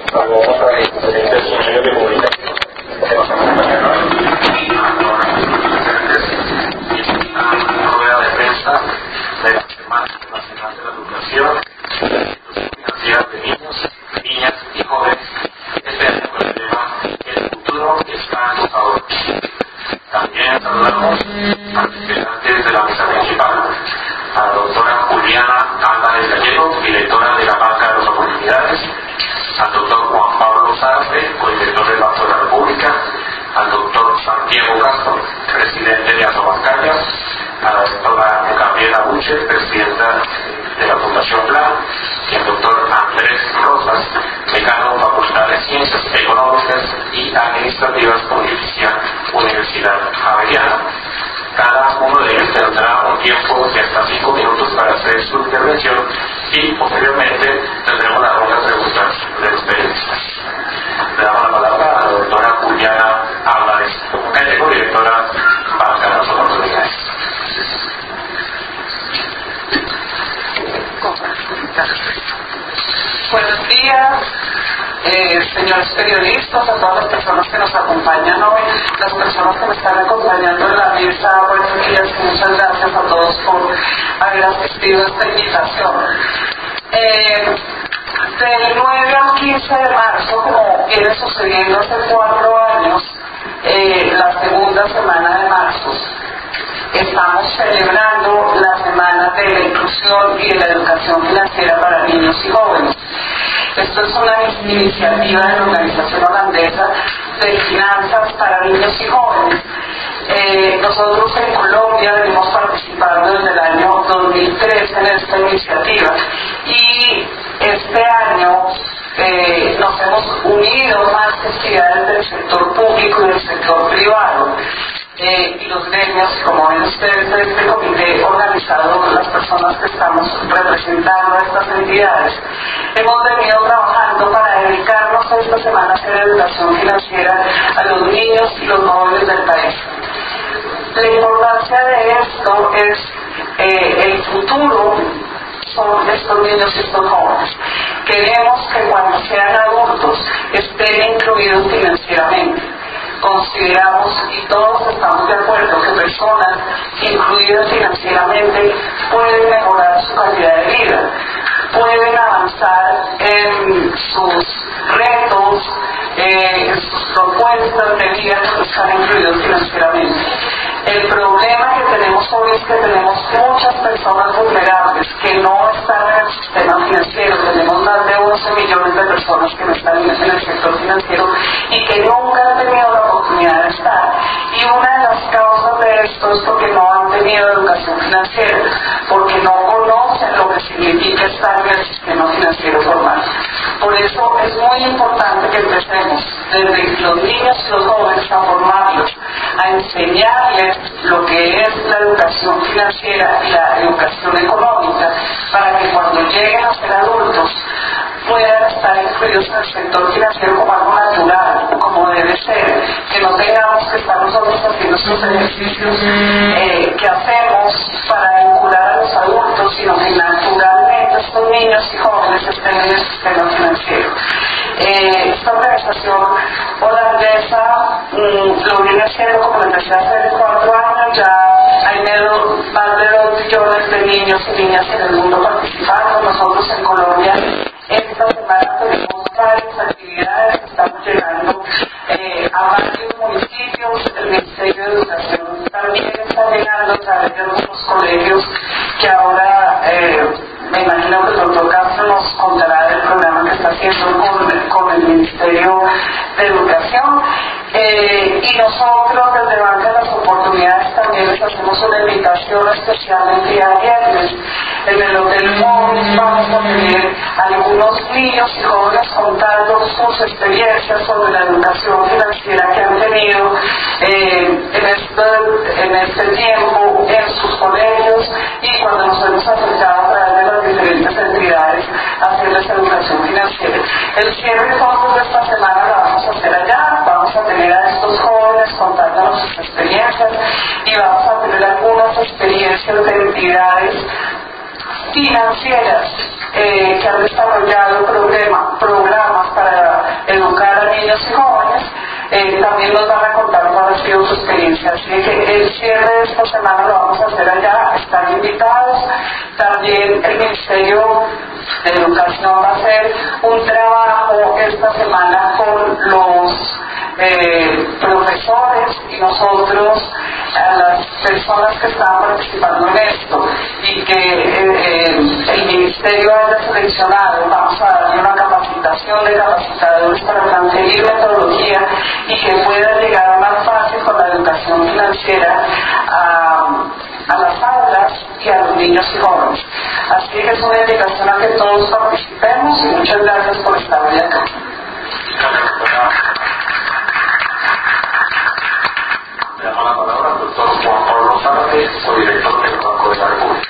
Saludamos a los diferentes medios de comunicación que nos acompañan hoy y a todas las presentes en una rueda de prensa de la Semana Internacional de la Educación Financiera de Niños, Niñas y Jóvenes, este año con el tema El futuro está en ahora. También saludamos a los integrantes de la mesa principal, a la doctora Juliana Álvarez Gallego, directora de la Banca de las Oportunidades, al doctor Juan Pablo Zárate, codirector del Banco de la República, al doctor Santiago Castro, presidente de Asobancaria, a la doctora Gabriela Buche, presidenta de la Fundación Plan, y al doctor Andrés Rosas, decano de Facultad de Ciencias Económicas y Administrativas, Pontificia Universidad Javeriana. Cada uno de ellos tendrá un tiempo de hasta 5 minutos para hacer su intervención y posteriormente tendremos la ronda de preguntas de los periodistas. Le damos la palabra a la doctora Juliana Álvarez Gallego, directora Banca de las Oportunidades. Buenos días, señores periodistas, a todas las personas que nos acompañan hoy, las personas que me están acompañando en la mesa, buenos días y muchas gracias a todos por haber asistido a esta invitación. Del 9 al 15 de marzo, como viene sucediendo hace 4 años, la segunda semana de marzo, estamos celebrando la Semana de la Inclusión y de la Educación Financiera para Niños y Jóvenes. Esto es una iniciativa de la organización holandesa de finanzas para niños y jóvenes. Nosotros en Colombia venimos participando desde el año 2013 en esta iniciativa y este año nos hemos unido más entidades del sector público y del sector privado. Y los gremios, como ven ustedes, de este comité organizado con las personas que estamos representando a estas entidades, hemos venido trabajando para dedicarnos a esta semana a hacer educación financiera a los niños y los jóvenes del país. La importancia de esto es el futuro son estos niños y estos jóvenes. Queremos que cuando sean adultos estén incluidos financieramente. Consideramos y todos estamos de acuerdo que personas incluidas financieramente pueden mejorar su calidad de vida, pueden avanzar en sus retos, en sus propuestas de vida que están incluidos financieramente. El problema que tenemos hoy es que tenemos muchas personas vulnerables que no están en el sistema financiero. Tenemos más de 11 millones de personas que no están en el sector financiero y que nunca han tenido la oportunidad de estar. Y una de las causas de esto es porque no han tenido educación financiera, porque no conocen lo que significa estar en el sistema financiero formal. Por eso es muy importante que empecemos desde los niños y los jóvenes a formarlos, a enseñarles lo que es la educación financiera y la educación económica, para que cuando lleguen a ser adultos puedan estar incluidos en el sector financiero como algo natural, como debe ser, que no tengamos que estar nosotros haciendo estos ejercicios que hacemos para vincular a los adultos, sino que naturalmente estos niños y jóvenes estén en el sistema financiero. Esta organización holandesa lo viene haciendo, como empecé a hacer, 4 años, ya hay más de 2 millones de niños y niñas en el mundo participando. Nosotros en Colombia esta semana tenemos varias actividades, estamos llegando a varios municipios. El Ministerio de Educación también está llegando a través de algunos colegios que ahora me imagino que el doctor Castro nos contará del programa que está haciendo con el Ministerio de Educación. Y nosotros desde Banca de las Oportunidades también les hacemos una invitación especial el día viernes. En el Hotel Móvil vamos a tener algunos niños y jóvenes contando sus experiencias sobre la educación financiera que han tenido en este tiempo en sus colegios y cuando nos hemos acercado a través de las diferentes entidades a hacerles educación financiera. El cierre entonces de esta semana la vamos a hacer allá, vamos a tener a estos jóvenes contándonos sus experiencias y vamos a tener algunas experiencias de entidades financieras que han desarrollado programas para niños y jóvenes, también nos van a contar cuál ha sido su experiencia. Así que el cierre de esta semana lo vamos a hacer allá, están invitados. También el Ministerio de Educación va a hacer un trabajo esta semana con los profesores y nosotros, a las personas que estaban participando en esto y que el Ministerio haya seleccionado, vamos a darle una capacitación de capacitadores para transferir metodología y que puedan llegar más fácil con la educación financiera a las aulas y a los niños y jóvenes. Así que es una invitación a que todos participemos y muchas gracias por estar hoy acá. Le damos la palabra al doctor Juan Pablo Zárate, director del Banco de la República.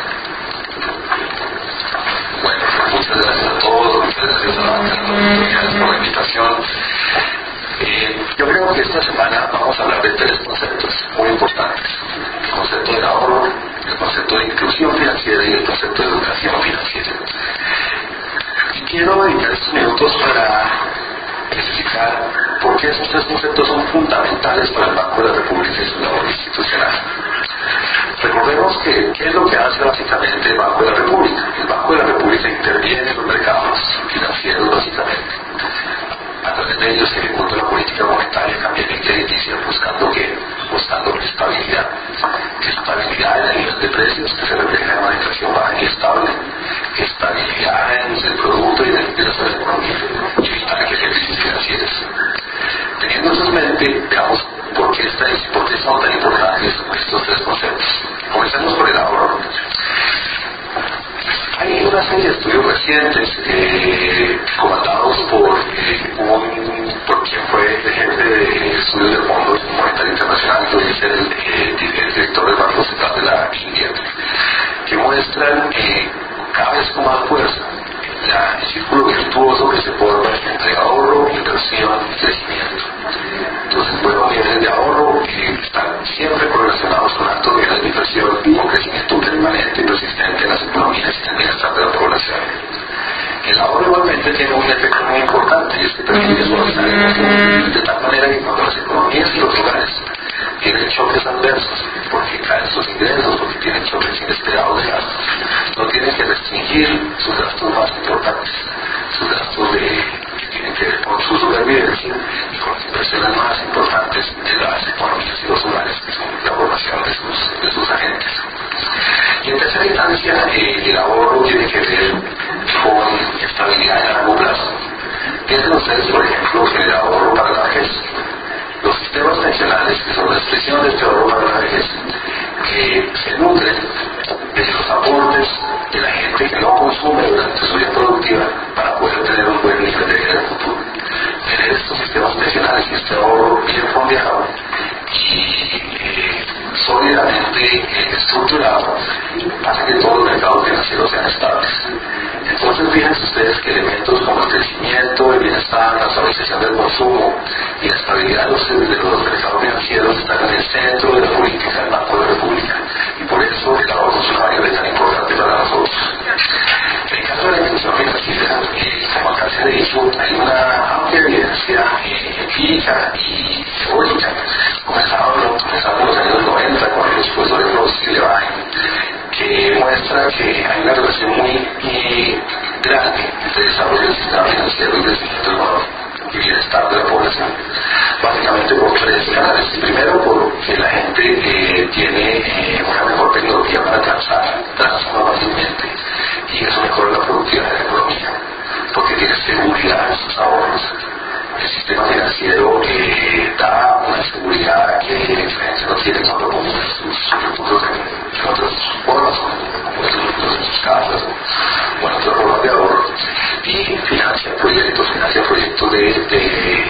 Bueno, muchas gracias a todos, muchas gracias a las autoridades por la invitación. Yo creo que esta semana vamos a hablar de tres conceptos muy importantes: el concepto del ahorro, el concepto de inclusión financiera y el concepto de educación financiera. Y quiero dedicar estos minutos para explicar por qué esos tres conceptos son fundamentales para el Banco de la República y su labor institucional. Recordemos que ¿qué es lo que hace básicamente el Banco de la República? El Banco de la República interviene en los mercados financieros básicamente. A través de ellos se ejecuta la política monetaria, cambiaria y crediticia, buscando estabilidad. Estabilidad en el nivel de precios, que se refleja en una inflación baja y estable. Estabilidad en el producto y en el ingreso de la economía. Y evitar que haya crisis financieras. Teniendo eso en mente, veamos por qué son tan importantes estos tres conceptos. Comencemos por el ahorro. Hay una serie de estudios recientes comandados por quien fue el jefe de estudios del Fondo Monetario Internacional, que hoy es el director del Banco Central de la India, que muestran cada vez con más fuerza el círculo virtuoso que se forma entre ahorro, inversión y crecimiento. Entonces, buenos niveles de ahorro están siempre correlacionados con altos niveles de inversión y con crecimiento permanente y persistente en las economías y en el bienestar de la población. El ahorro igualmente tiene un efecto muy importante, y es que permite suavizar el consumo, de tal manera que cuando las economías y los hogares tienen choques adversos, porque caen sus ingresos, porque tienen choques inesperados de gastos, no tienen que restringir sus gastos más importantes, sus gastos que tienen que ver con su supervivencia y con las inversiones más importantes de las economías y los hogares, que son la formación de sus agentes. Y en tercera instancia, el ahorro tiene que ver con estabilidad a largo plazo. Piensen ustedes, por ejemplo, en el ahorro para la vejez. Los sistemas pensionales, que son la expresión de este ahorro para la vejez, se nutren de los aportes de la gente que no consume durante su vida productiva para poder tener un buen nivel de vida en el futuro. Tener estos sistemas pensionales y este ahorro bien fondeado y sólidamente estructurado hace que todos los mercados financieros sean estables. Entonces, fíjense ustedes que elementos como el crecimiento, el bienestar, la estabilización del consumo y la estabilidad de los mercados financieros están en el centro de la política del Banco de la República, y por eso el ahorro es una variable tan importante para nosotros. En el caso de la inclusión financiera, como acá se ha dicho, hay una amplia evidencia empírica y teórica, comenzando en los años 90 con los profesores Ross y Levine, que muestra que hay una relación muy grande entre el desarrollo del sistema financiero y el crecimiento económico y bienestar de la población, básicamente por tres canales. Primero, porque la gente tiene una mejor tecnología para transa más fácilmente, y eso mejora la productividad de la economía, porque tiene seguridad en sus ahorros. El sistema financiero da una seguridad que la diferencia no tiene cuando acumula sus recursos en otras formas, como acumula sus recursos en sus casas o en otras formas de ahorro, y financia proyectos de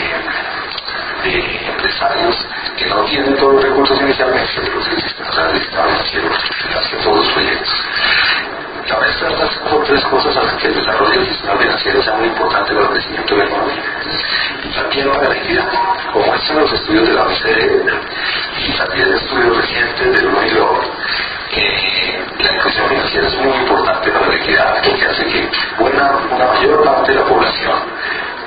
empresarios que no tienen todos los recursos inicialmente, pero el sistema financiero financia todos los proyectos. Ahora, estas son tres cosas hacen que el desarrollo del sistema financiero sea muy importante para el crecimiento de la economía y también para la equidad, como muestran los estudios de la OCDE y también estudios recientes del UNIDROIT. La inclusión financiera es muy importante para la equidad, porque hace que una mayor parte de la población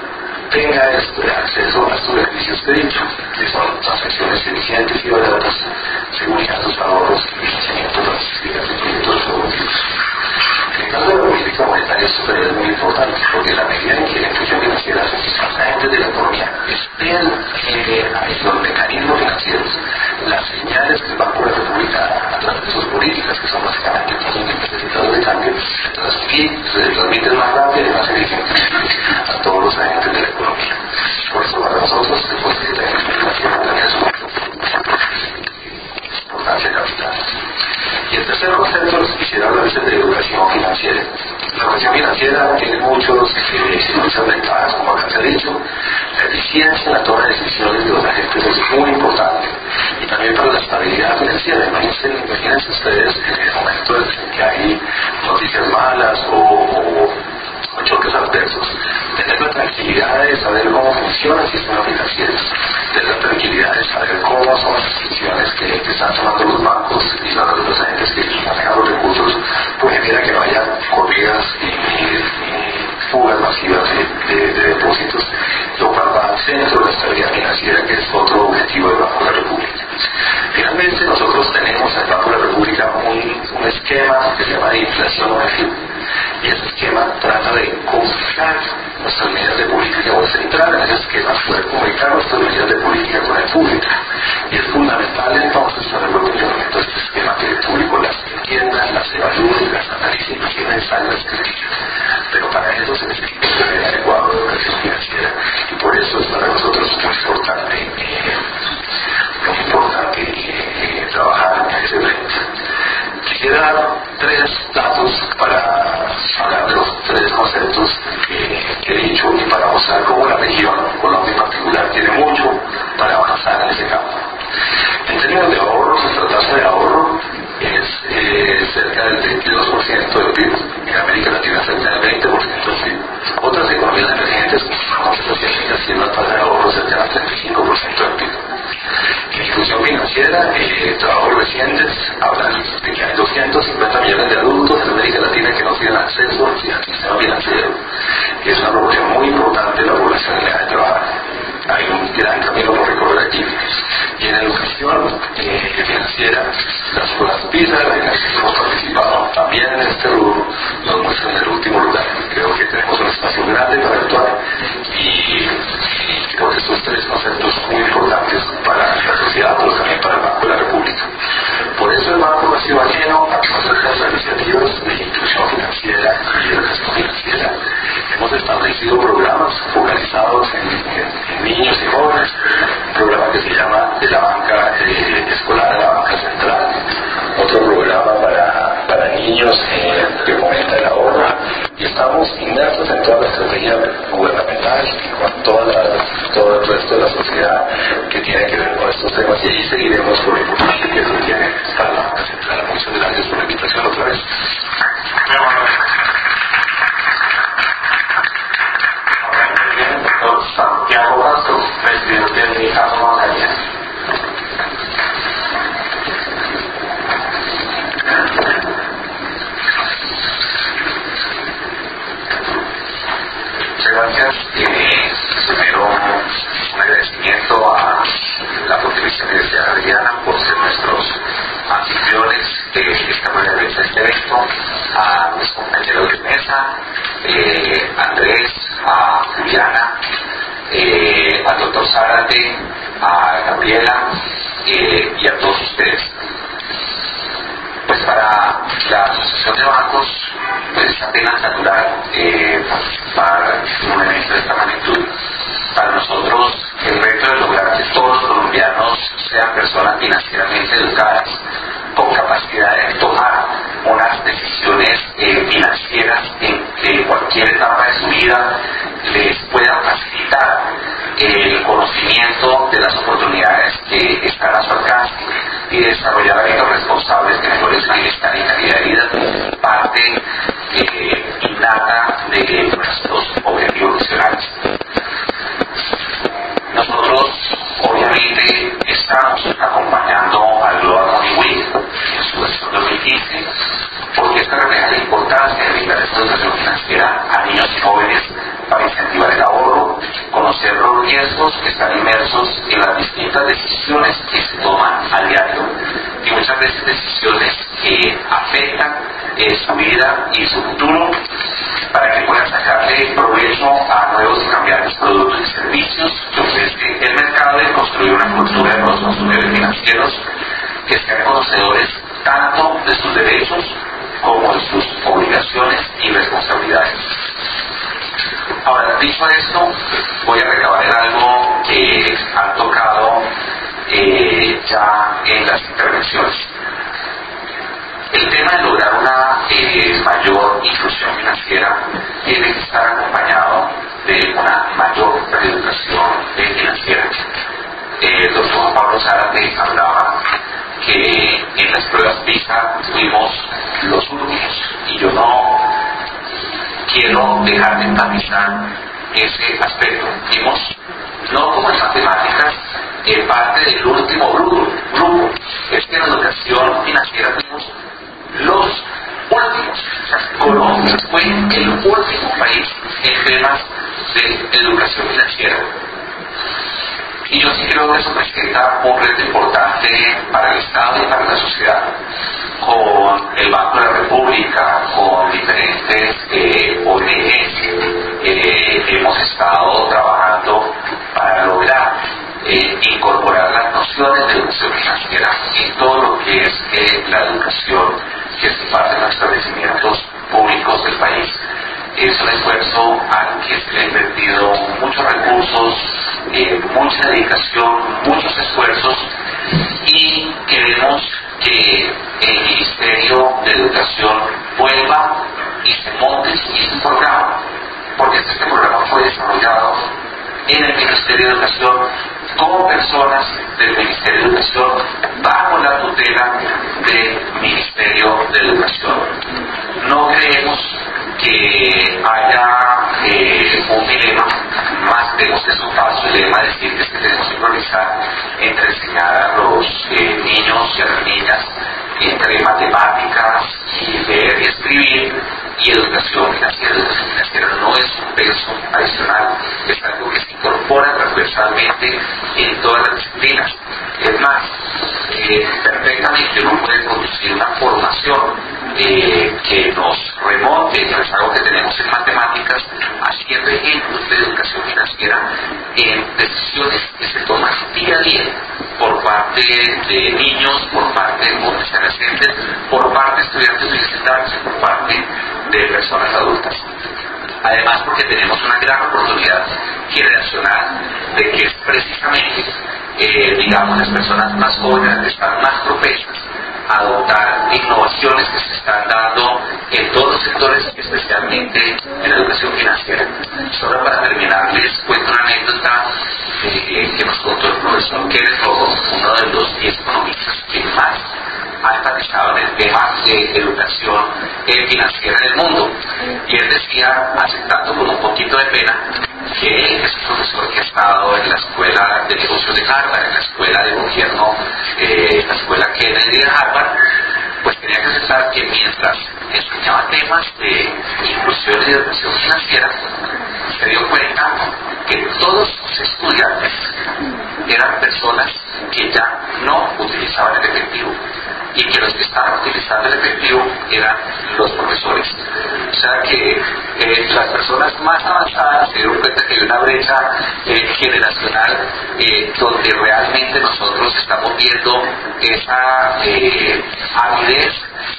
tenga acceso a estos beneficios que he dicho, que son transacciones eficientes y baratas, seguridad de sus ahorros y financiamiento para las actividades de proyectos productivos. En el caso de la política monetaria esto es muy importante, porque en la medida en que la inclusión financiera hace que los agentes de la economía estén a los mecanismos financieros, las señales que el Banco de la República a través de sus políticas, que son básicamente tasas de necesitados de cambio, se transmiten más rápido y más eficientemente a todos los agentes de la economía. Por eso para nosotros, después de la financiera también es una importancia capital. Y el tercer concepto les quisiera hablar es el de educación financiera. La educación financiera tiene muchas ventajas, como acá se ha dicho. La eficiencia en la toma de decisiones de los agentes es muy importante. Y también para la estabilidad financiera. Imagínense ustedes en el momento en que hay noticias malas o choques adversos, tener la tranquilidad de saber cómo funciona el sistema financiero, tener la tranquilidad de saber cómo son las decisiones que están tomando los bancos y los agentes que manejan los recursos, pues genera que no haya corridas y fugas masivas de depósitos, lo cual va al centro de la estabilidad financiera, que es otro objetivo del Banco de la República. Finalmente nosotros tenemos en el Banco de la República un esquema que se llama de inflación objetiva, y ese esquema trata de comunicar nuestras medidas de política, o centrar en ese esquema, poder comunicar nuestras medidas de política con el público. Y es fundamental entonces para el buen funcionamiento de este esquema que el público las entienda, las evalúe, las analice y si es necesario las critique. Pero para eso se necesita un nivel adecuado de educación financiera, y por eso es para nosotros muy importante trabajar en ese frente. Quisiera dar 3 datos para hablar de los 3 conceptos que he dicho y para mostrar cómo la región, Colombia en particular, tiene mucho para avanzar en ese campo. En términos de ahorros, nuestra tasa de ahorro es cerca del 22% del PIB, en América Latina cerca del 20% del PIB. Otras economías emergentes, como las asiáticas, tienen una tasa de ahorro cercana al 35% del PIB. En inclusión financiera, trabajos recientes hablan de que hay 250 millones de adultos en América Latina que no tienen acceso al sistema financiero, que es una proporción muy importante de la población en edad de trabajar. Hay un gran camino por recorrer aquí. Y en educación financiera, las pruebas PISA, en las que hemos participado también en este rubro, nos muestran en el último lugar. Creo que tenemos un espacio grande para actuar y creo que estos 3 conceptos son muy importantes para la sociedad, pero también para el Banco de la República. Por eso el Banco ha sido ajeno a conocer las iniciativas de inclusión financiera y educación financiera. Hemos establecido programas focalizados en niños y jóvenes, un programa que se llama de la banca escolar a la banca central, otro programa para niños que fomenta el ahorro, y estamos inmersos en toda la estrategia gubernamental y con todo el resto de la sociedad que tiene que ver con estos temas, y ahí seguiremos por lo importante que eso tiene para la banca central. Muchas gracias por la invitación otra vez. Doctor Santiago Castro, presidente de Caso Magallanes. Muchas gracias. Primero, un agradecimiento a la Pontificia Universidad Javeriana por ser nuestros anfitriones de esta manera de este evento, a mis compañeros de mesa, Andrés, a Juliana, al doctor Zárate, a Gabriela y a todos ustedes. Pues para la Asociación de Bancos, pues es apenas natural participar en un evento de esta magnitud. Para nosotros, el reto de lograr que todos los colombianos sean personas financieramente educadas, con capacidad de tomar unas decisiones financieras en cualquier etapa de su vida, les pueda facilitar el conocimiento de las oportunidades que están a su alcance y desarrollar hábitos responsables que mejores bienestar y calidad de vida, parte innata de nuestros objetivos nacionales. Nosotros obviamente estamos acompañando al Global Money Week en su versión 2015, porque esta refleja la importancia de brindar esta educación financiera a niños y jóvenes para incentivar el ahorro, riesgos que están inmersos en las distintas decisiones que se toman a diario, y muchas veces decisiones que afectan su vida y su futuro, para que puedan sacarle provecho a nuevos y cambiantes productos y servicios que ofrece el mercado, y construir una cultura de nuevos consumidores financieros que sean conocedores tanto de sus derechos como de sus obligaciones y responsabilidades. Ahora, dicho esto, voy a recabar en algo que han tocado ya en las intervenciones. El tema de lograr una mayor inclusión financiera tiene que estar acompañado de una mayor reeducación financiera. El doctor Pablo Zárate hablaba que en las pruebas PISA fuimos los últimos, y yo no quiero dejar de enfatizar ese aspecto. Fuimos, no como en matemáticas, parte del último grupo. Es que en educación financiera fuimos los últimos. O sea, Colombia fue el último país en temas de educación financiera. Y yo sí creo que eso presenta un reto importante para el Estado y para la sociedad. Con el Banco de la República, con diferentes ONGs, hemos estado trabajando para lograr incorporar las nociones de educación financiera en todo lo que es la educación que se imparte en los establecimientos públicos del país. Es un esfuerzo al que se le ha invertido muchos recursos, mucha dedicación, muchos esfuerzos, y queremos que el Ministerio de Educación vuelva y se monte su programa, porque este programa fue desarrollado en el Ministerio de Educación como personas del Ministerio de Educación bajo la tutela del Ministerio de Educación. No creemos que haya un dilema, más tenemos que es un falso dilema decir que tenemos que priorizar entre enseñar a los niños y a las niñas entre matemáticas y leer y escribir y educación financiera. Educación financiera no es un peso adicional, es algo que se incorpora transversalmente en todas las disciplinas. Es más, perfectamente uno puede conducir una formación que nos remonte, que es algo que tenemos en matemáticas, haciendo ejemplos de educación financiera en decisiones que se toman día a día por parte de niños, por parte de jóvenes y adolescentes, por parte de estudiantes universitarios y por parte de personas adultas. Además, porque tenemos una gran oportunidad generacional de que es precisamente, digamos, las personas más jóvenes están más propensas a adoptar innovaciones que se están dando en todos los sectores, especialmente en la educación financiera. Solo para terminar, les cuento una anécdota que nos contó el profesor Kenneth Rogo, uno de los 10 economistas que más ha enfatizado en el tema de educación financiera en el mundo. Y él decía, aceptando con un poquito de pena, que él es un profesor que ha estado en la escuela de negocios de Harvard, en la escuela de gobierno, la escuela Kennedy de Harvard, pues tenía que aceptar que mientras enseñaba temas de inclusión y educación financiera, se dio cuenta que todos los estudiantes eran personas que ya no utilizaban el efectivo, y que los que estaban utilizando el efectivo eran los profesores. O sea que las personas más avanzadas se dieron cuenta que hay una brecha generacional donde realmente nosotros estamos viendo esa avidez,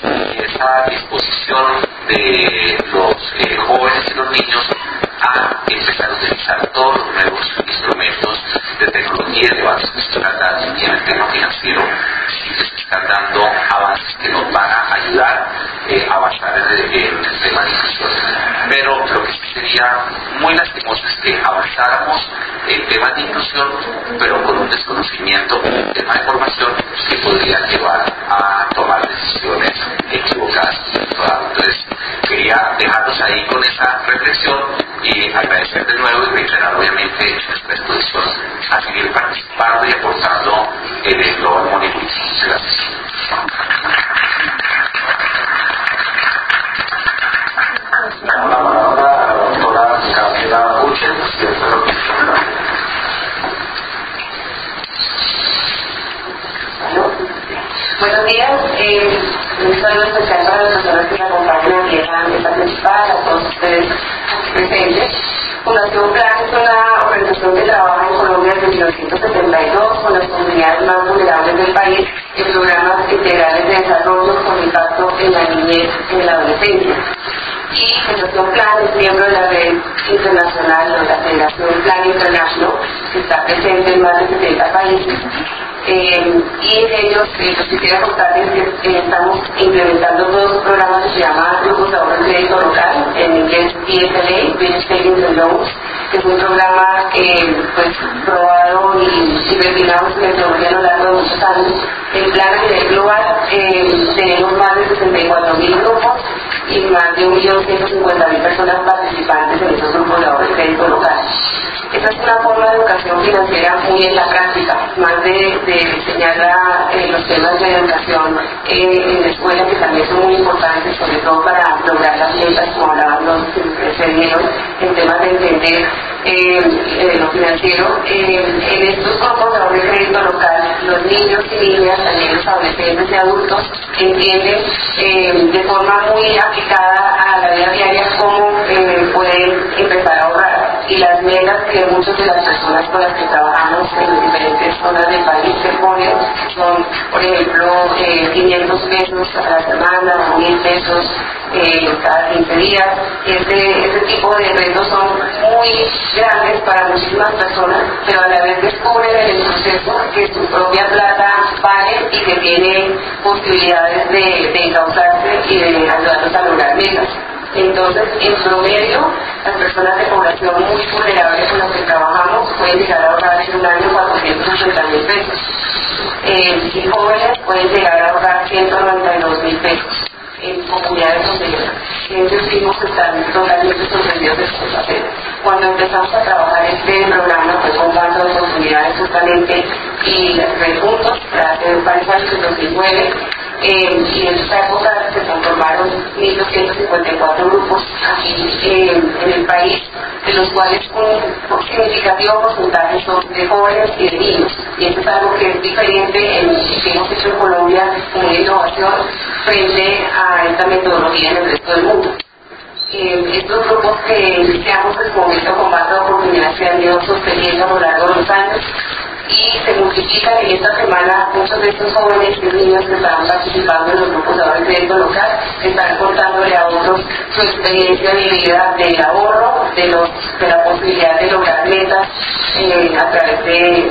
esa disposición de los jóvenes y los niños a empezar a utilizar todos los nuevos instrumentos de tecnología y de avances que se están dando en el tema financiero, y que se están dando avances que nos van a ayudar a avanzar en el tema de inclusión. Pero lo que sí sería muy lastimoso es que avanzáramos en temas de inclusión, pero con un desconocimiento en el tema de formación que podría llevar a tomar decisiones equivocadas. Entonces, quería dejarlos ahí con esa reflexión y agradecer de nuevo y reiterar obviamente nuestra disposición a seguir participando y aportando en el Global Money Week. Muchas gracias. La palabra a la doctora Gabriela Uche, presidenta de la Comisión. días. Un saludo especial para las personas que me acompañan aquí en la mesa principal, a todos ustedes presentes. Fundación Plan es una organización que trabaja en Colombia desde 1972 con las comunidades más vulnerables del país en programas integrales de desarrollo con impacto en la niñez y en la adolescencia. Y Fundación Plan es miembro de la red internacional de la Federación Plan International, que está presente en más de 70 países. Y en ellos, quisiera contarles que estamos implementando dos programas que se llaman Grupos de Ahorro en Crédito Local, en inglés BSLA, Business Savings and Loans, que es un programa probado y refinado en su metodología a lo largo de muchos años. En plan a nivel global tenemos más de 64.000 grupos y más de 1.150.000 personas participantes en esos grupos de ahorro en crédito local. Esta es una forma de educación financiera muy en la práctica, más de enseñar los temas de educación en la escuela, que también son muy importantes, sobre todo para lograr las metas, como hablaban los que precedieron, en temas de entender lo financiero. En estos grupos de ahorro y crédito local, los niños y niñas, también los adolescentes y adultos, entienden de forma muy aplicada a la vida diaria cómo pueden empezar a ahorrar, y las metas que muchas de las personas con las que trabajamos en diferentes zonas del país se ponen son, por ejemplo, 500 pesos a la semana, 1.000 pesos cada 15 días. Ese tipo de retos son muy grandes para muchísimas personas, pero a la vez descubren en el proceso que su propia plata vale y que tiene posibilidades de encauzarse y de ayudarlos a lograr metas. Entonces, en promedio, las personas de población muy vulnerable con las que trabajamos pueden llegar a ahorrar en un año 480.000 pesos. Y jóvenes pueden llegar a ahorrar 192.000 pesos en comunidades donde ellos mismos están totalmente sorprendidos de su hacer. Cuando empezamos a trabajar este programa fue con banco de oportunidades justamente y Red Juntos, hace varios años, en 2009, y en esta época se conformaron 1.254 grupos aquí en el país, de los cuales un significativo porcentaje son de jóvenes y de niños, y esto es algo que es diferente que hemos hecho en Colombia como una innovación frente a esta metodología en el resto del mundo. Estos grupos que iniciamos en su momento con base de oportunidades se han ido sosteniendo a lo largo de los años y se multiplican. En esta semana muchos de estos jóvenes y niños que están participando en los grupos de ahorro en crédito local están contándole a otros su experiencia de vida del ahorro, de la posibilidad de lograr metas a través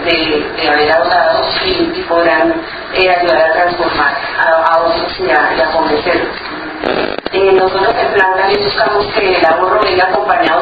de haber ahorrado y podrán ayudar a transformar a otros y a convencerlos. Nosotros en Plan también buscamos que el ahorro venga acompañado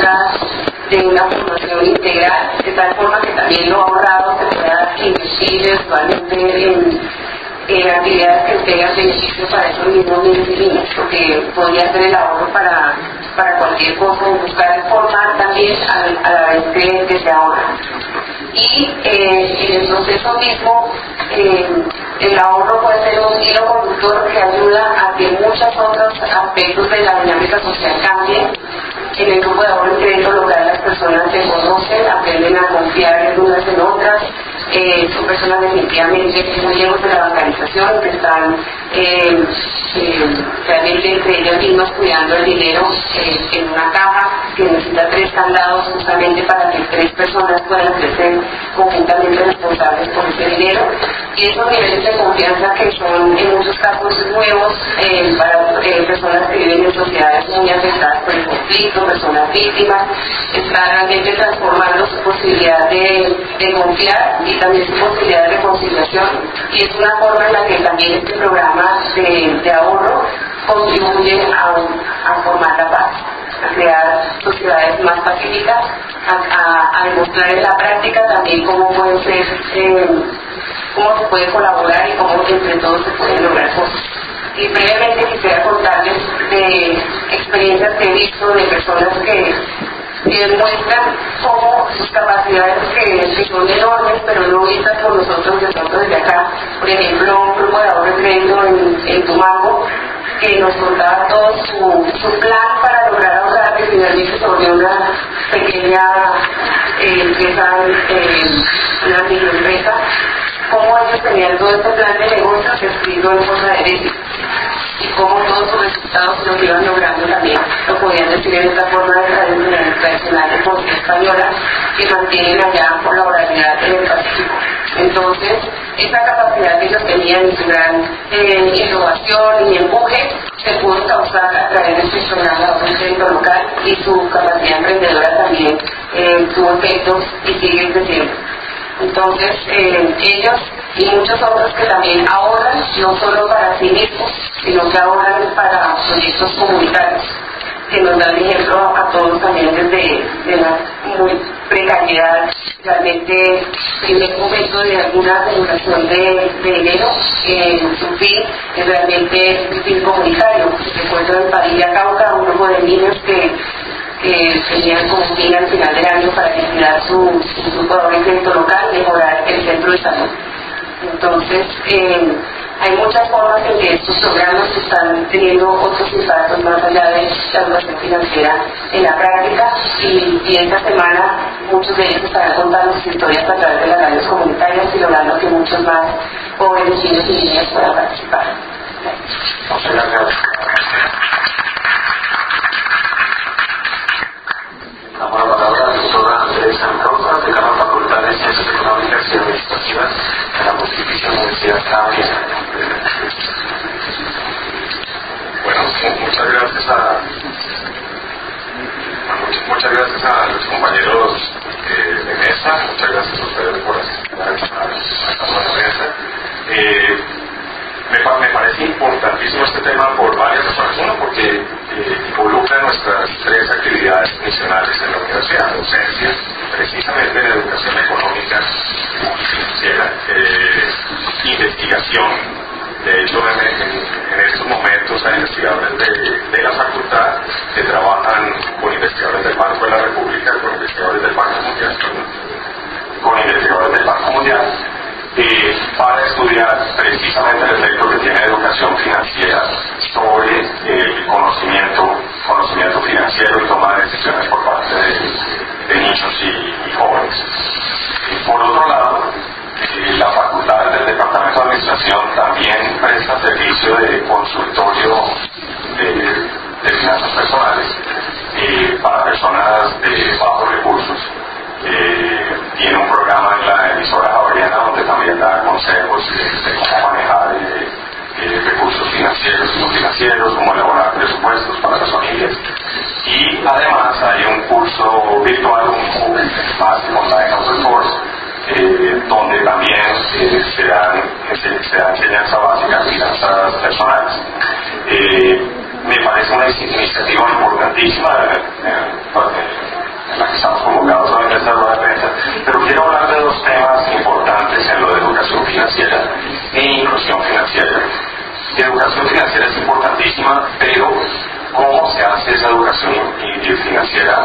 de una formación integral, de tal forma que también lo ahorrado se pueda investir eventualmente en actividades que tengan beneficio para esos mismos niños y niñas, porque podría ser el ahorro para cualquier cosa, buscar formar también a la vez que se ahorra. Y en el proceso mismo, el ahorro puede ser un hilo conductor que ayuda a que muchos otros aspectos de la dinámica social cambien. En el grupo de ahorro en crédito local las personas se conocen, aprenden a confiar en unas en otras, son personas definitivamente muy lejos de la bancarización, que están realmente entre ellas mismas cuidando el dinero en una caja que necesita 3 candados justamente para que 3 personas puedan crecer conjuntamente responsables por ese dinero. Y esos niveles de confianza que son en muchos casos nuevos para personas que viven en sociedades muy afectadas por el conflicto, personas víctimas, está realmente transformando su posibilidad de confiar y también su posibilidad de reconciliación, y es una forma en la que también este programa de ahorro contribuye a formar la paz, a crear sociedades más pacíficas, a demostrar en la práctica también cómo puede ser, cómo se puede colaborar y cómo entre todos se pueden lograr cosas. Y brevemente quisiera contarles de experiencias que he visto de personas que demuestran cómo sus capacidades que son enormes, pero no vistas por nosotros desde acá. Por ejemplo, un grupo de ahorro de crédito en Tumaco, que nos contaba todo su plan para lograr ahorrar, que finalmente se volvió una pequeña empresa, una microempresa, cómo ellos tenían todo este plan de negocios escrito en forma de ley y cómo todos sus resultados lo que iban logrando también lo podían decir en esta forma de tradicional de poesía española que mantienen allá por la oralidad en el Pacífico. Entonces, esa capacidad que ellos tenían y su gran innovación y empuje se pudo causar a través de su programa de crédito local y su capacidad emprendedora también tuvo efectos y sigue creciendo. Entonces, ellos y muchos otros que también ahorran, no solo para sí mismos, sino que ahorran para proyectos comunitarios, que nos dan ejemplo a todos también desde la muy precariedad, realmente primer momento de alguna acumulación de dinero, su fin es realmente un fin comunitario. Recuerdo en Padilla, Cauca, un grupo de niños que tenían como fin al final del año para liquidar su grupo de crédito local y mejorar el centro de salud. Entonces, hay muchas formas en que estos programas están teniendo otros impactos más allá de la educación financiera en la práctica y esta semana muchos de ellos estarán contando sus historias a través de las radios comunitarias y logrando que muchos más jóvenes, niños y niñas puedan participar. Muchas gracias. Damos la palabra a la doctora Andrés Rosa, de la Facultad de Ciencias Económicas y Administrativas de la Pontificia Universidad Javeriana. Bueno, muchas gracias a los compañeros de mesa, muchas gracias a ustedes por asistir a esta conferencia. Me parece importantísimo este tema por varias razones. Uno, porque involucra nuestras tres actividades funcionales en la universidad: docencia, precisamente en educación económica y financiera, investigación. De hecho, en estos momentos hay investigadores de la facultad que trabajan con investigadores del Banco de la República, con investigadores del Banco Mundial, para estudiar precisamente el efecto que tiene educación financiera sobre el conocimiento financiero y toma de decisiones por parte de niños y jóvenes. Por otro lado, la facultad del Departamento de Administración también presta servicio de consultorio de finanzas personales para personas de bajos recursos. Tiene un programa en la emisora Javeriana donde también da consejos de cómo manejar recursos financieros y no financieros, cómo elaborar presupuestos para las familias. Y además hay un curso virtual, un Master Online Open Course, donde también se da enseñanza básica de finanzas personales. Me parece una iniciativa importantísima en la que estamos convocados hoy en esta rueda de prensa, pero quiero hablar de dos temas importantes en lo de educación financiera e inclusión financiera. Educación financiera es importantísima, pero cómo se hace esa educación financiera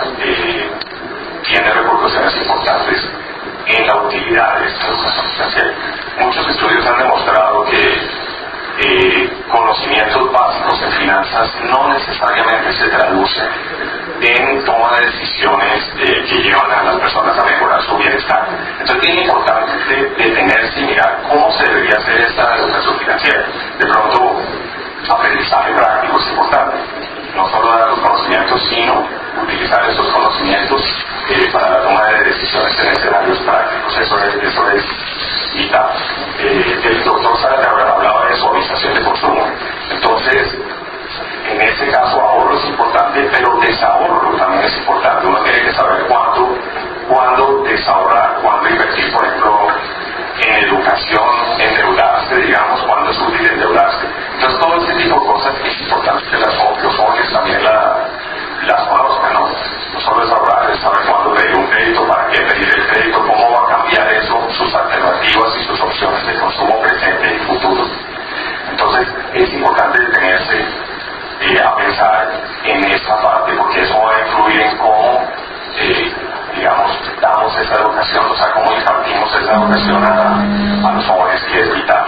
tiene repercusiones importantes en la utilidad de esta educación financiera. Muchos estudios han demostrado que conocimientos básicos en finanzas no necesariamente se traducen en toma de decisiones que llevan a las personas a mejorar su bienestar. Entonces es bien importante detenerse y mirar cómo se debería hacer esta educación financiera. De pronto, aprendizaje práctico es importante. No solo dar los conocimientos, sino utilizar esos conocimientos para la toma de decisiones en escenarios prácticos. Eso es vital. El doctor Zárate hablaba de suavización de consumo. Entonces, en este caso, ahorro es importante, pero desahorro también es importante. Uno tiene que saber cuándo desahorrar, cuándo invertir, por ejemplo, en educación, endeudarse, digamos, cuándo es útil endeudarse. Entonces, todo este tipo de cosas es importante que los jóvenes también las conozcan, ¿no? No solo es ahorrar, es saber cuándo pedir un crédito, para qué pedir el crédito, cómo va a cambiar eso, sus alternativas y sus opciones de consumo presente y futuro. Entonces, es importante detenerse a pensar en esta parte, porque eso va a influir en cómo, digamos, damos esa educación, o sea, cómo impartimos esa educación a los jóvenes, que es vital.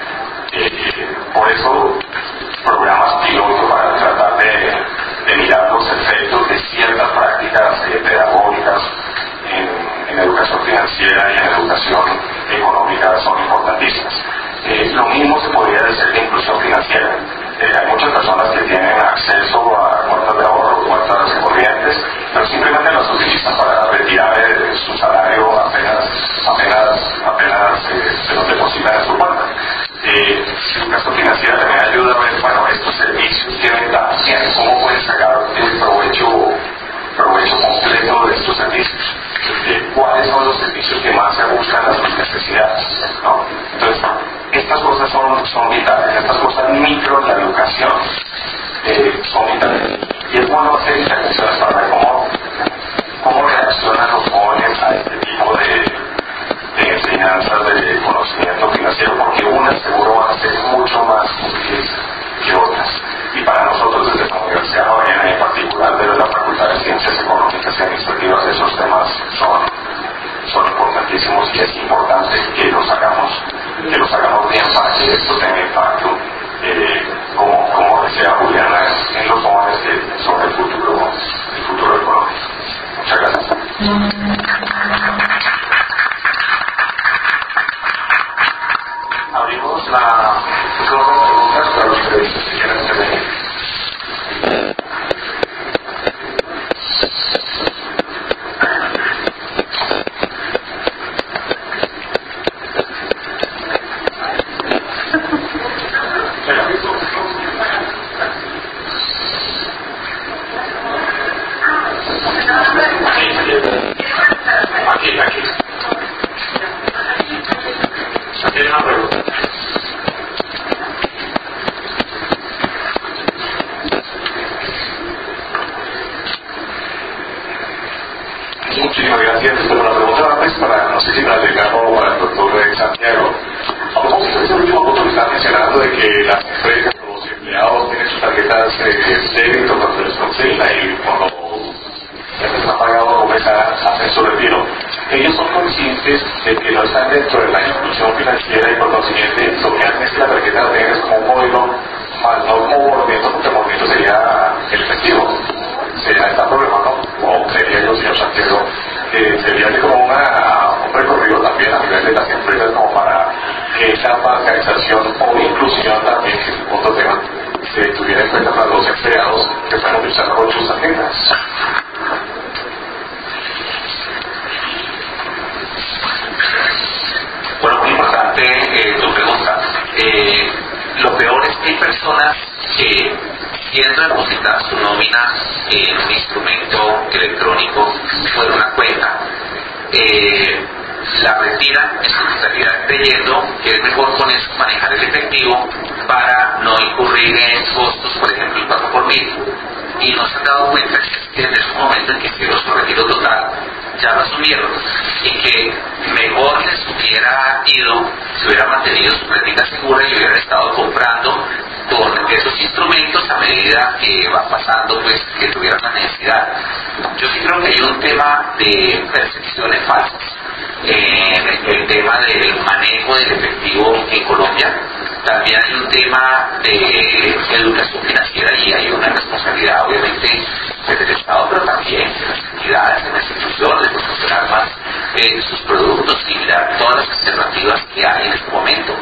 Por eso, programas piloto para tratar de mirar los efectos de ciertas prácticas pedagógicas en educación financiera y en educación económica son importantísimas. Lo mismo se podría decir de inclusión financiera. Hay muchas personas que tienen acceso a cuentas de ahorro, cuentas corrientes, pero simplemente las utilizan para retirar su salario apenas se los depositan en su cuenta. Educación financiera también ayuda a ver, bueno, estos servicios tienen también, cómo pueden sacar el provecho completo de estos servicios. ¿Cuáles son los servicios que más se ajustan a sus necesidades? ¿No? Entonces, estas cosas son vitales, estas cosas micro de la educación son vitales. Y es bueno hacer intervenciones para ver cómo reaccionan los jóvenes a este tipo de enseñanzas de conocimiento financiero, porque unas seguro van a ser mucho más útiles que otras. Y para nosotros desde la Universidad Javeriana, en particular desde la Facultad de Ciencias Económicas y Administrativas, esos temas son importantísimos y es importante que los hagamos bien para que esto tenga impacto, como decía Juliana, en los jóvenes sobre el futuro económico. Muchas gracias. Abrimos la ronda de preguntas para los periodistas que quieran intervenir. Muchísimas gracias. Pero la pregunta es para, no sé si para Ricardo o para el doctor Santiago. A propósito de ese último punto que están mencionando de que las empresas o los empleados tienen sus tarjetas de débito cuando les consigna y cuando ya les han pagado hacen su retiro. Ellos son conscientes de que no están dentro de la inclusión financiera y por consiguiente lo que hacen es que la tarjeta la tengan como un módulo, más no como movimiento, porque el movimiento sería el efectivo. Sería esta problema, ¿no? O sería yo, señor Santiago, sería como un recorrido también a nivel de las empresas como para que esa bancarización o inclusión también, que es otro tema, se tuviera en cuenta para los empleados que están utilizando con sus tarjetas. Bueno, muy importante tu pregunta. Lo peor es que hay personas que, siendo depositada su nómina en un instrumento electrónico o en una cuenta, la retiran en su totalidad creyendo que es mejor con eso manejar el efectivo para no incurrir en costos, por ejemplo el pago por mil, y no se han dado cuenta que en ese momento en que hicieron su retiro total ya lo asumieron y que mejor les hubiera ido si hubiera mantenido su práctica segura y hubiera estado comprando con esos instrumentos a medida que va pasando, pues que tuvieran la necesidad. Yo sí creo que hay un tema de percepciones falsas en el tema del manejo del efectivo en Colombia. También hay un tema de educación financiera y hay una responsabilidad obviamente del Estado, pero también de las entidades, de las instituciones, de funcionar más sus productos y mirar todas las alternativas que hay en este momento.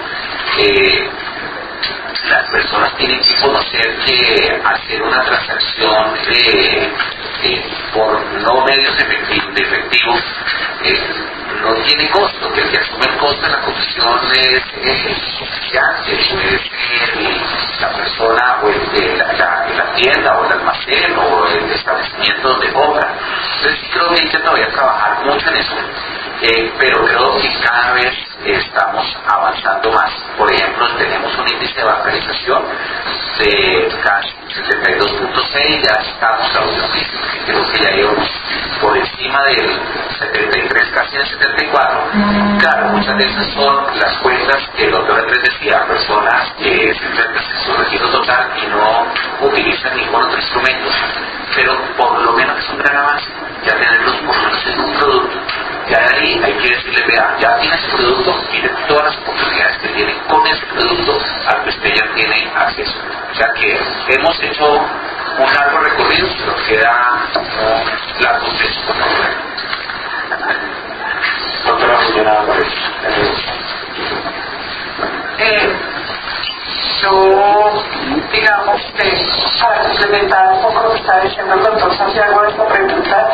Las personas tienen que conocer que hacer una transacción por no medios efectivos no tiene costo, que el que asume el costo de la comisión es el comerciante, es la persona o la tienda o el almacén o el establecimiento donde compra. Entonces sí creo que hay que todavía trabajar mucho en eso, pero creo que cada vez estamos avanzando más. Por ejemplo, tenemos un índice de bancarización de casi 72.6, ya estamos a un índice que creo que ya llevamos por encima del 73, casi del 74. Claro, muchas de esas son las cuentas que el doctor Andrés decía, personas que se enfrentan en su retiro total y no utilizan ningún otro instrumento, pero por lo menos es un gran avance, ya tenerlos por lo menos en un producto. Ya de ahí hay que decirle, vea, ya tiene ese producto, mire todas las oportunidades que tiene con ese producto al que usted ya tiene acceso. O sea que hemos hecho un largo recorrido, pero queda un largo trecho por recorrer. Doctora Juliana Álvarez. Yo, digamos, para complementar un poco lo que está diciendo el doctor Santiago de esta pregunta,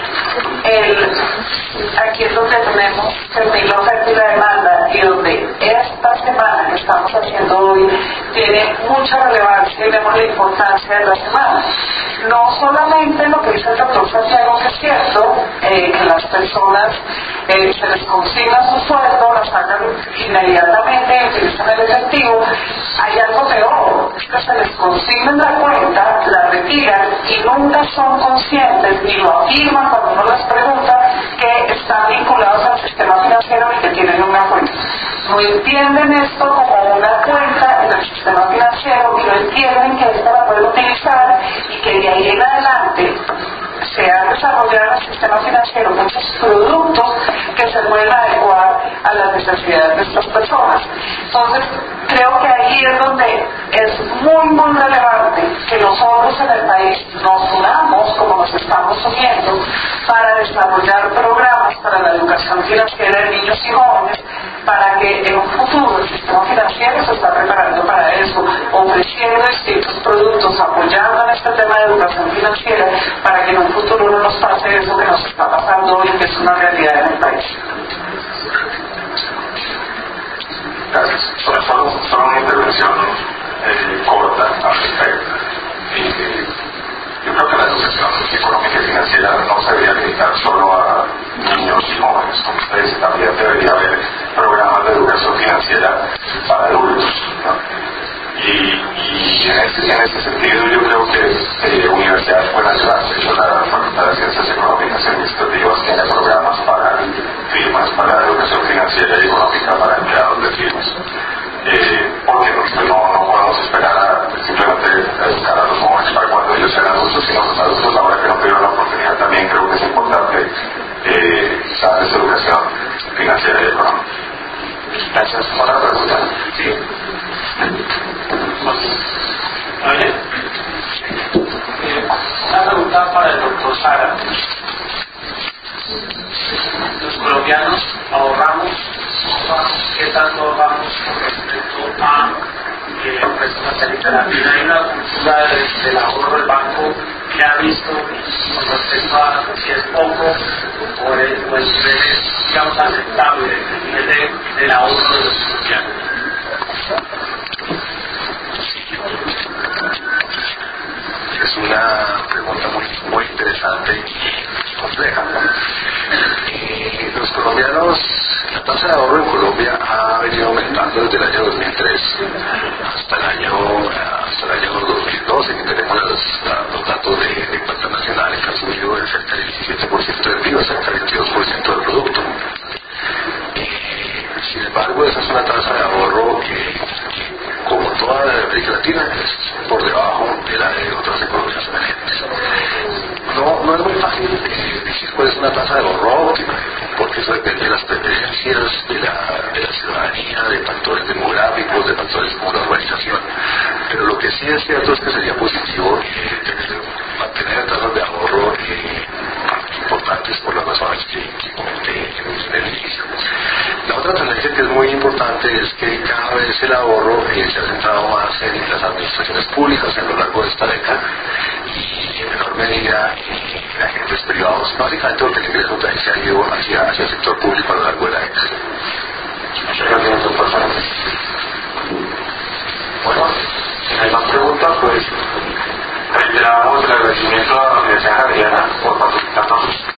aquí es donde tenemos la oferta y la demanda, y donde esta semana que estamos haciendo hoy tiene mucha relevancia y vemos la importancia de la semana. No solamente lo que dice el doctor Santiago, que es cierto, que las personas se les consigna su sueldo, la sacan inmediatamente y utilizan el efectivo. Hay algo peor, es que se les consigna en la cuenta, la retiran y nunca son conscientes ni lo afirman cuando uno les pregunta que están vinculados al sistema financiero y que tienen una cuenta. No entienden esto como una cuenta en el sistema financiero y no entienden que esta la pueden utilizar y que de ahí en adelante se han desarrollado en el sistema financiero muchos productos que se pueden adecuar a las necesidades de estas personas. Entonces, creo que ahí es donde es muy relevante que nosotros en el país nos unamos, como nos estamos uniendo, para desarrollar programas para la educación financiera de niños y jóvenes, para que en un futuro el sistema financiero se está preparando para eso, ofreciendo distintos productos, apoyando en este tema de educación financiera, para que en un futuro no nos pase eso que nos está pasando hoy, que es una realidad en el país. Gracias. Solo una intervención corta al respecto. Yo creo que la educación económica y financiera no se debería limitar solo a niños y jóvenes, como ustedes dicen, también debería haber programas de educación financiera para adultos, ¿no? Y en ese sentido yo creo que universidades pueden ayudar. De hecho, la Facultad de Ciencias Económicas y Administrativas tiene programas para firmas, para educación financiera y económica para empleados de firmas. Porque no podemos esperar a simplemente educar a los jóvenes para cuando ellos sean adultos, sino los adultos ahora que no tuvieron la oportunidad también creo que es importante darles educación financiera y económica. Gracias. ¿Otra pregunta? Sí. Oye, una pregunta para el doctor Sara. Los colombianos ahorramos, ¿qué tanto ahorramos con respecto a préstamos literatura? Hay una cultura del ahorro del banco que ha visto con respecto a si es poco o el nivel, digamos, aceptable, el nivel del ahorro de los colombianos. Es una pregunta muy interesante y compleja. Los colombianos, la tasa de ahorro en Colombia ha venido aumentando desde el año 2003 hasta el año 2012, que tenemos los datos de impacto nacional, que ha subido del cerca del 17% del PIB, cerca del 22% del producto. Sin embargo, esa es una tasa de ahorro que, como toda la América Latina, es por debajo de la de otras economías emergentes. No es muy fácil decir cuál es una tasa de ahorro óptima, porque eso depende de las preferencias de la ciudadanía, de factores demográficos, de factores como la urbanización. Pero lo que sí es cierto es que sería positivo mantener tasas de ahorro importantes por las razones que comenté en el inicio. La otra tendencia que es muy importante es que cada vez el ahorro se ha centrado más en las administraciones públicas a lo largo de esta década y en menor medida en agentes privados, básicamente porque el ingreso también se ha ido hacia el sector público a lo largo de la década. Muchas gracias, doctor Sánchez. Bueno, si no hay más preguntas, pues reiteramos el agradecimiento a la Universidad Javeriana por participar.